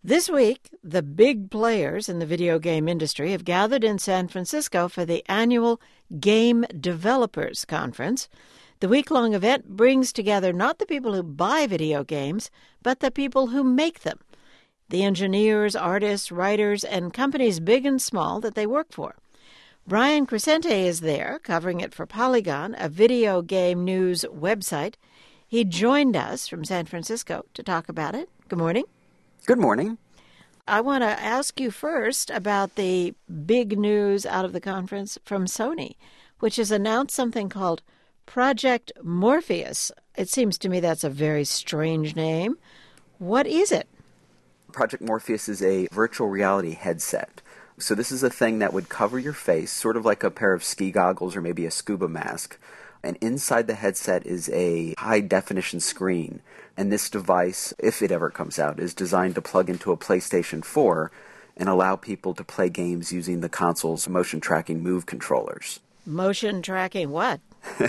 This week, the big players in the video game industry have gathered in San Francisco for the annual Game Developers Conference. The week-long event brings together not the people who buy video games, but the people who make them, the engineers, artists, writers, and companies big and small that they work for. Brian Crecente is there, covering it for Polygon, a video game news website. He joined us from San Francisco to talk about it. Good morning. Good morning. I want to ask you first about the big news out of the conference from Sony, which has announced something called Project Morpheus. It seems to me that's a very strange name. What is it? Project Morpheus is a virtual reality headset. So this is a thing that would cover your face, sort of like a pair of ski goggles or maybe a scuba mask. And inside the headset is a high-definition screen. And this device, if it ever comes out, is designed to plug into a PlayStation 4 and allow people to play games using the console's motion tracking Move controllers. Motion tracking what?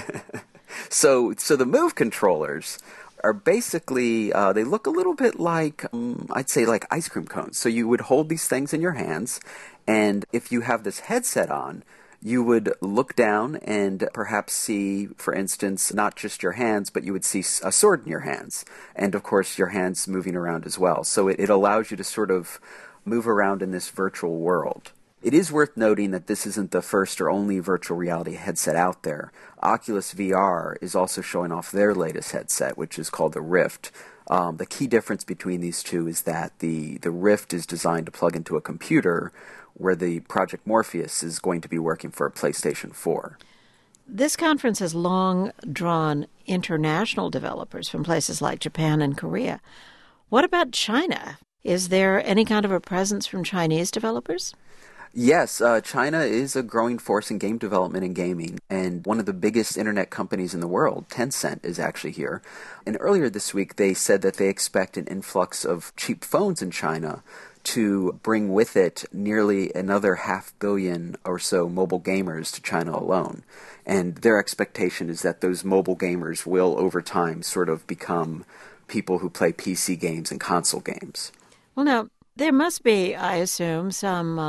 So the Move controllers are basically, they look a little bit like, I'd say like ice cream cones. So you would hold these things in your hands, and if you have this headset on, you would look down and perhaps see, for instance, not just your hands, but you would see a sword in your hands. And, of course, your hands moving around as well. So it allows you to sort of move around in this virtual world. It is worth noting that this isn't the first or only virtual reality headset out there. Oculus VR is also showing off their latest headset, which is called the Rift. The key difference between these two is that the Rift is designed to plug into a computer, where the Project Morpheus is going to be working for a PlayStation 4. This conference has long drawn international developers from places like Japan and Korea. What about China? Is there any kind of a presence from Chinese developers? Yes, China is a growing force in game development and gaming, and one of the biggest internet companies in the world, Tencent, is actually here. And earlier this week, they said that they expect an influx of cheap phones in China to bring with it nearly another 500 million or so mobile gamers to China alone. And their expectation is that those mobile gamers will, over time, sort of become people who play PC games and console games. Well, now, there must be, I assume, some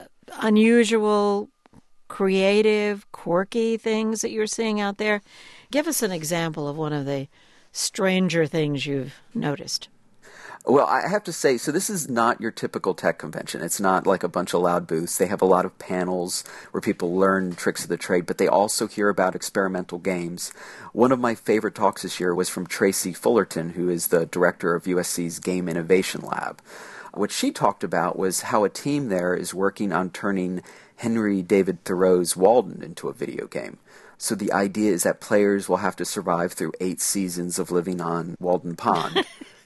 unusual, creative, quirky things that you're seeing out there. Give us an example of one of the stranger things you've noticed. Well, I have to say, so this is not your typical tech convention. It's not like a bunch of loud booths. They have a lot of panels where people learn tricks of the trade, but they also hear about experimental games. One of my favorite talks this year was from Tracy Fullerton, who is the director of USC's Game Innovation Lab. What she talked about was how a team there is working on turning Henry David Thoreau's Walden into a video game. So the idea is that players will have to survive through 8 seasons of living on Walden Pond.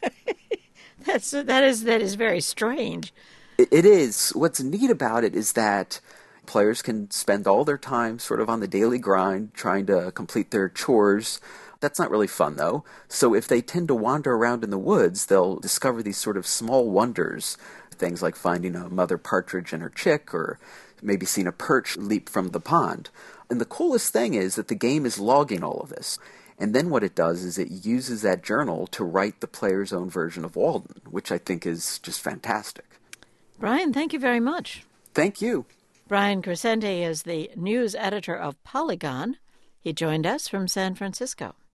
That is very strange. It is. What's neat about it is that players can spend all their time sort of on the daily grind trying to complete their chores. That's not really fun, though. So if they tend to wander around in the woods, they'll discover these sort of small wonders, things like finding a mother partridge and her chick, or maybe seeing a perch leap from the pond. And the coolest thing is that the game is logging all of this. And then what it does is it uses that journal to write the player's own version of Walden, which I think is just fantastic. Brian, thank you very much. Thank you. Brian Crecente is the news editor of Polygon. He joined us from San Francisco.